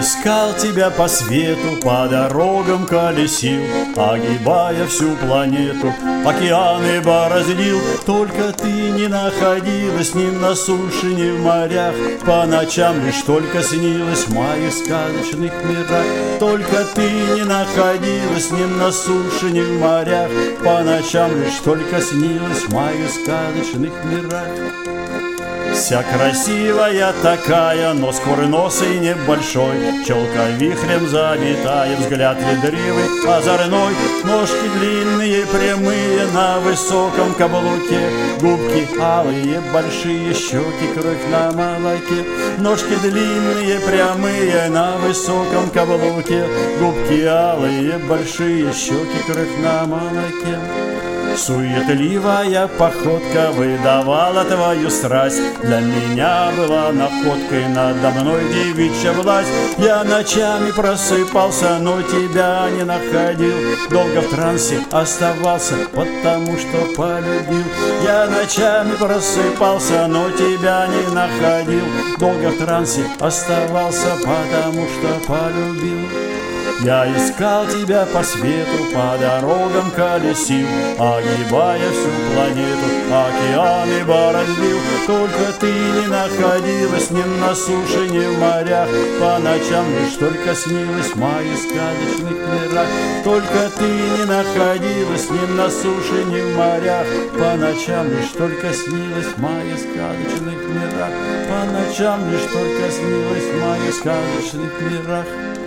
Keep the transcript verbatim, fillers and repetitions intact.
искал тебя по свету, по дорогам колесил, огибая всю планету, океаны бороздил. Только ты не находилась ни на суше, ни в морях, по ночам лишь только снилась в моих сказочных мирах. Только ты не находилась ни на суше, ни в морях, по ночам лишь только снилась в моих сказочных мирах. Вся красивая такая, нос курносый небольшой, челка вихрем завитая, взгляд едривый, озорной, ножки длинные, прямые, на высоком каблуке, губки алые, большие, щеки, кровь на молоке. Ножки длинные, прямые, на высоком каблуке, губки алые, большие, щеки, кровь на молоке. Суетливая походка выдавала твою страсть, для меня была находкой, надо мной девичья власть. Я ночами просыпался, но тебя не находил, долго в трансе оставался, потому что полюбил. Я ночами просыпался, но тебя не находил, долго в трансе оставался, потому что полюбил. Я искал тебя по свету, по дорогам колесил, огибая всю планету, океаны бороздил. Только ты не находилась ни на суше, ни в морях, по ночам лишь только снилась в моих сказочных мирах. Только ты не находилась ни на суше, ни в морях, по ночам лишь только снилась в моих сказочных мирах. По ночам лишь только снилась в моих сказочных мирах.